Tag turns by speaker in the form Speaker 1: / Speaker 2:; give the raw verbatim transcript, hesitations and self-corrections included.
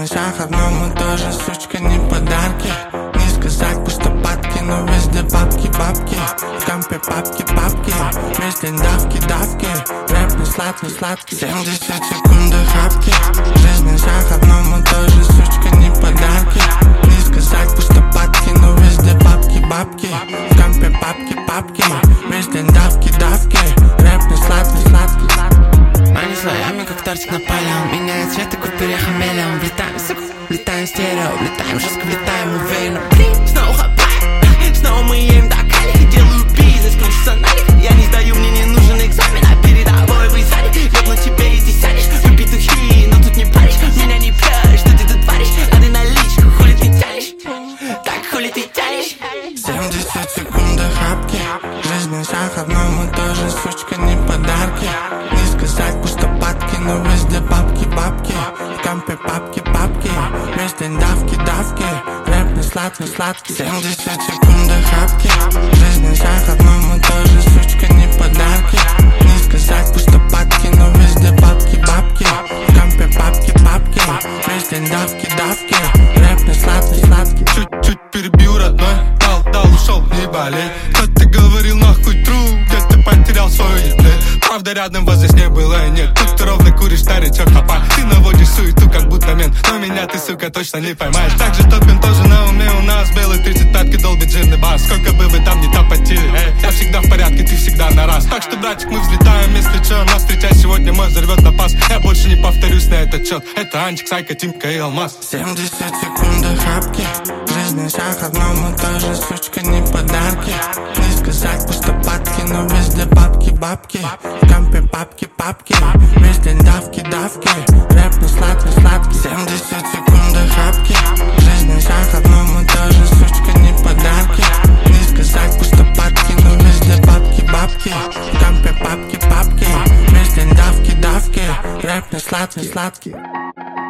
Speaker 1: шаг одно, мы тоже, сучка, не подарки. Не сказать пусто падки, но везде бабки, бабки. В компе папки, папки, везде давки, давки. Рэп не сладкий, сладкий. Семьдесят секунд хапки. Жизнь шаг одно, мы тоже, сучка, не подарки. Не сказать пусто падки, но везде бабки, бабки. В компе папки, папки, везде давки, давки. Рэп не сладкий, сладкий.
Speaker 2: Они слоями, как тортик на полям. Меняют цвет, как перехамелем. Влетаем, сука, влетаем в стерео. Влетаем жестко, влетаем уверенно. Снова хапаем, снова мы едем до кали. Делаю бизнес, крутится налик. Я не сдаю, мне не нужен экзамен. А передовой вы сзади, ёбну тебе и ты сядешь. Выпей духи, но тут не паришь. Меня не пьешь, что ты тут творишь? А ты наличку, хули ты тянешь? Так хули ты тянешь?
Speaker 1: Семьдесят секунд хапки. Жизнь шаг одно, мы тоже, сучка, не подарки. Не сказать пусто падки, но везде бабки, бабки. В компе папки, папки, везде давки, давки. Рэп не сладкий, сладкий. Семьдесят секунд хапки. Жизнь шаг одно, мы тоже, сучка, не подарки. Не сказать пусто падки, но везде бабки, бабки. В компе папки, папки, везде давки, давки. Рэп не сладкий, сладкий.
Speaker 3: Чуть-чуть перебил, родной, дал, дал, ушел, не болей. Кто ты говорил, нахуй тру, где ты потерял свою еды? Правда, рядом вас здесь не было и нет. Тут ты ровно куришь старичок хапа. Ты наводишь суету, как будто мент. Но меня ты, сука, точно не поймаешь. Так же топим тоже на уме у нас. Белый тридцатки долбит жирный бас. Сколько бы вы там не топотили, эй, я всегда в порядке, ты всегда на раз. Так что, братик, мы взлетаем, если чё. Нас встречай сегодня, мой взорвет на пас. Я больше не повторюсь на этот счет. Это Анчик, Сайка, Тимка и Алмаз.
Speaker 1: Семьдесят секунд хапки. Жизнь шаг одно, мы тоже, сучка, не подарки. Не сказать пусто падки, но везде бабки, бабки. В компе папки, папки, везде давки, давки. Рэп не сладкий, сладкий. Семьдесят секунд хапки. Жизнь шаг одно, мы тоже, сучка, не подарки. Не сказать пусто падки, но везде бабки, бабки. В компе папки, папки, везде давки, давки. Рэп не сладкий, сладкий.